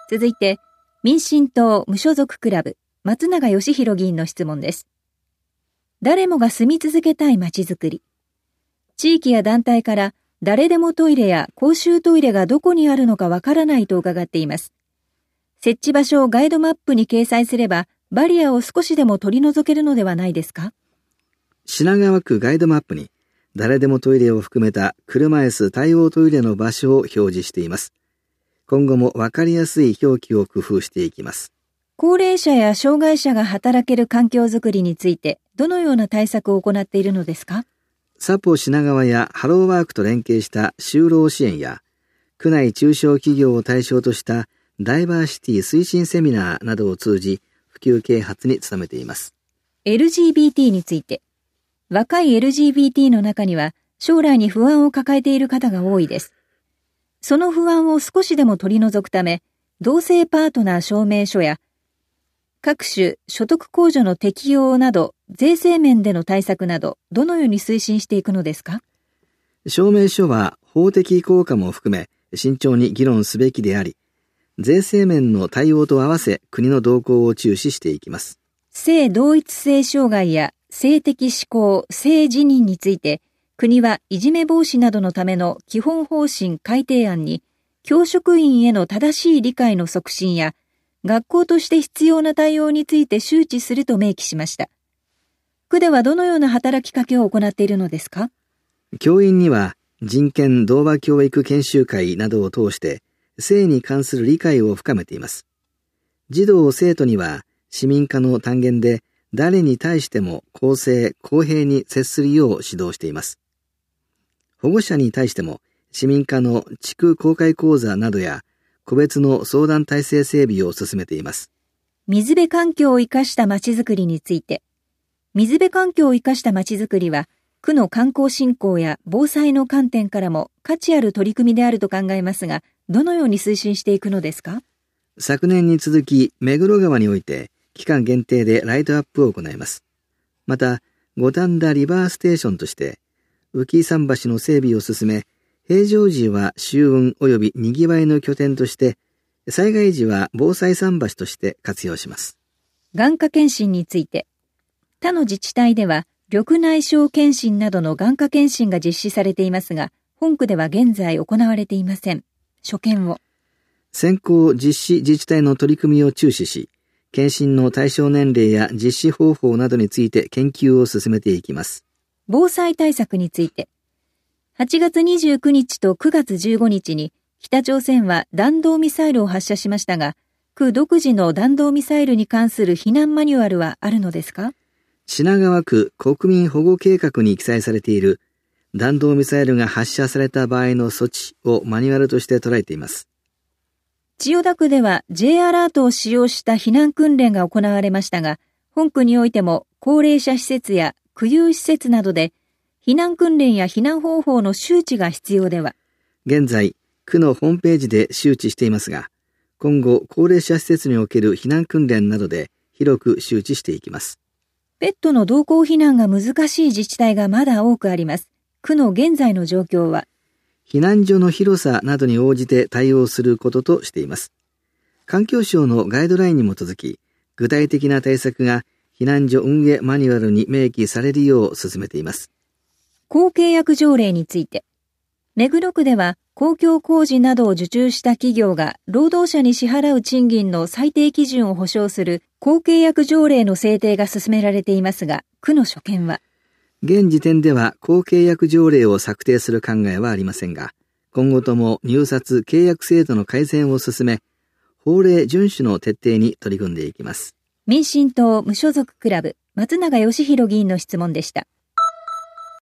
続いて、民進党無所属クラブ、松永義弘議員の質問です。誰もが住み続けたい街づくり。地域や団体から誰でもトイレや公衆トイレがどこにあるのかわからないと伺っています。設置場所をガイドマップに掲載すれば、バリアを少しでも取り除けるのではないですか？ 品川区ガイドマップに誰でもトイレを含めた車椅子対応トイレの場所を表示しています。今後もわかりやすい表記を工夫していきます。 高齢者や障害者が働ける環境づくりについて、どのような対策を行っているのですか？ サポ品川やハローワークと連携した就労支援や、区内中小企業を対象としたダイバーシティ推進セミナーなどを通じ、普及啓発に努めています。 LGBT について、若い LGBT の中には将来に不安を抱えている方が多いです。その不安を少しでも取り除くため、同性パートナー証明書や各種所得控除の適用など、税制面での対策など、どのように推進していくのですか？ 証明書は法的効果も含め慎重に議論すべきであり、税制面の対応と合わせ国の動向を注視していきます。 性同一性障害や性的指向、性自認について、国はいじめ防止などのための基本方針改定案に、教職員への正しい理解の促進や、学校として必要な対応について周知すると明記しました。区ではどのような働きかけを行っているのですか？ 教員には人権同和教育研修会などを通して、性に関する理解を深めています。児童生徒には市民課の単元で誰に対しても公正公平に接するよう指導しています。保護者に対しても市民課の地区公開講座などや個別の相談体制整備を進めています。 水辺環境を生かしたまちづくりについて、水辺環境を生かしたまちづくりは区の観光振興や防災の観点からも価値ある取り組みであると考えますが、どのように推進していくのですか？ 昨年に続き目黒川において期間限定でライトアップを行います。また五反田リバーステーションとして浮桟橋の整備を進め、平常時は舟運及びにぎわいの拠点として、災害時は防災桟橋として活用します。 眼科検診について、他の自治体では緑内障検診などの眼科検診が実施されていますが、本区では現在行われていません。所見を。 先行実施自治体の取り組みを注視し、検診の対象年齢や実施方法などについて研究を進めていきます。 防災対策について、8月29日と9月15日に北朝鮮は弾道ミサイルを発射しましたが、区独自の弾道ミサイルに関する避難マニュアルはあるのですか？ 品川区国民保護計画に記載されている弾道ミサイルが発射された場合の措置をマニュアルとして捉えています。 千代田区では J アラートを使用した避難訓練が行われましたが、本区においても高齢者施設や区有施設などで避難訓練や避難方法の周知が必要では。 現在、区のホームページで周知していますが、今後高齢者施設における避難訓練などで広く周知していきます。 ペットの同行避難が難しい自治体がまだ多くあります。区の現在の状況は、 避難所の広さなどに応じて対応することとしています。環境省のガイドラインに基づき、具体的な対策が避難所運営マニュアルに明記されるよう進めています。 公契約条例について、目黒区では公共工事などを受注した企業が労働者に支払う賃金の最低基準を保障する公契約条例の制定が進められていますが、区の所見は、 現時点では公契約条例を策定する考えはありませんが、今後とも入札契約制度の改善を進め、法令遵守の徹底に取り組んでいきます。 民進党無所属クラブ、松永義弘議員の質問でした。